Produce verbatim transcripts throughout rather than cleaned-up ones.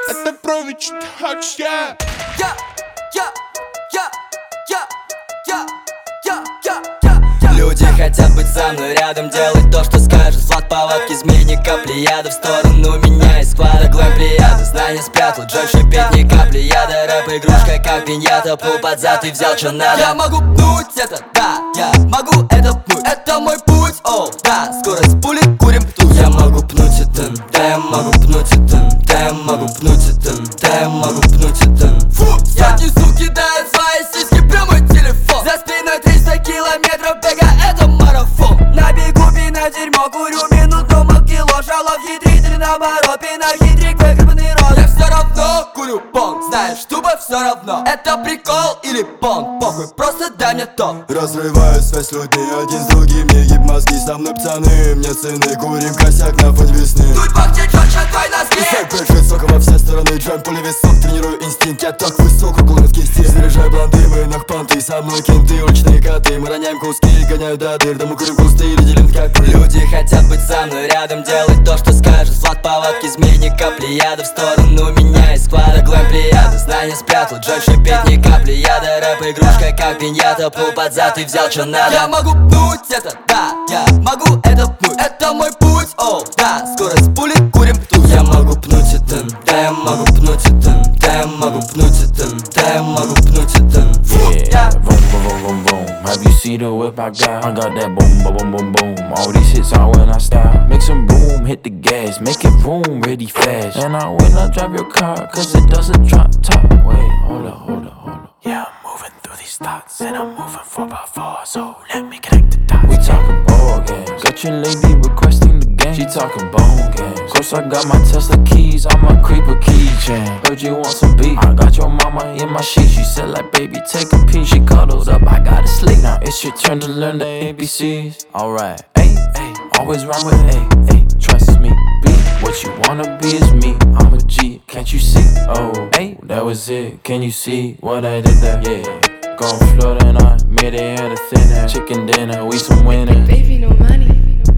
Это брови, что ты хочешь, я Я, я, я, я, я, я, я, я. Люди хотят быть со мной рядом, делать то, что скажешь. Влад повадки, измени капли яда в сторону меня из склада глэм плеяда. Знания спрятал, Джой шипит ни капли яда. Рэп игрушка, как пиньята, пул под зад и взял, что надо. Я могу пнуть это, да, я могу это пнуть. Это мой путь, о, да, скорость пули, курим пту. Я могу пнуть это, да, я могу пнуть это, да, я могу пнуть это, да, я могу пнуть это. Фу, сотни сук кидают свои сиськи прямо в телефон. За спиной триста километров бега, это марафон. На бегу пинать дерьмо, курю минут, дома кило. Шалов хитритель, наоборот, пинать хитрик, выгребанный рот. Я все равно курю понг, знаешь, тупо все равно. Это прикол или понг, похуй, просто дай мне то. Разрываю связь с людьми, один с другим, не еб мозги. Со мной пацаны, мне цены, курим косяк на фоне весны. Тут пахнет четче твой носки. Сайт бэджет, сока во все стороны, джойм, пули весов. Тренирую инстинкт, я так высоко, клонов кисти. Заряжаю блонды, мы нахпанты, со мной кенты, уличные коты. Мы роняем куски, гоняю до дыр, да мы курим кусты или делим как пыль. Люди хотят быть со мной рядом, делать то, что скажешь. Влад повадки, измени капли яда в сторону меня из склада глэм плеяда. Знания спрятал, Джой шипит ни капли яда. Рэп игрушка, как пиньята, пул под зад и взял, что надо. Я могу пнуть это, да, я могу это пнуть. Это мой путь, о, да, скорость пули, курим пту. Я могу пнуть это, да, я могу пнуть это, да, я могу пнуть это, да, я могу пнуть это. Yeah, boom, boom, boom, boom, boom. Have you seen the whip I got? I got that boom, boom, boom, boom, boom. All these hits are when I stop. Make some boom, hit the gas, make it boom, really fast. And I will not drive your car, cause it doesn't drop top. Wait, hold up, hold up, hold up. Yeah, I'm moving through these thoughts, and I'm moving four by four, so let me connect the dots. We talking ball games, got your lady requesting the game. She talking bone games. Course I got my Tesla keys, I'm a creeper keychain. Heard you want some beat, I got your mama in my sheet. She said like, baby, take a piece. She cuddles up, I gotta sleep. Now it's your turn to learn the A B Cs. Alright, ayy, ayy, always rhyme with A, ayy. Trust me, be what you wanna be is me. I'm a G, can't you see? Oh, ayy, that was it. Can you see what I did there? Yeah, gon' float and I made it out of thin air. Chicken dinner, we some winners. Baby, no money.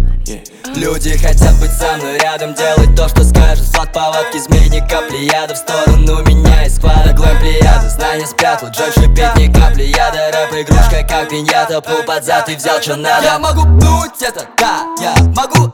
Люди хотят быть со мной рядом, делать то, что скажешь. Влад повадки, измени капли яда в сторону меня из склада глэм плеяда. Знания спрятал, Джой шипит ни капли яда. Рэп игрушка, как пиньята, пул под зад и взял, что надо. Я могу пнуть это, да, я могу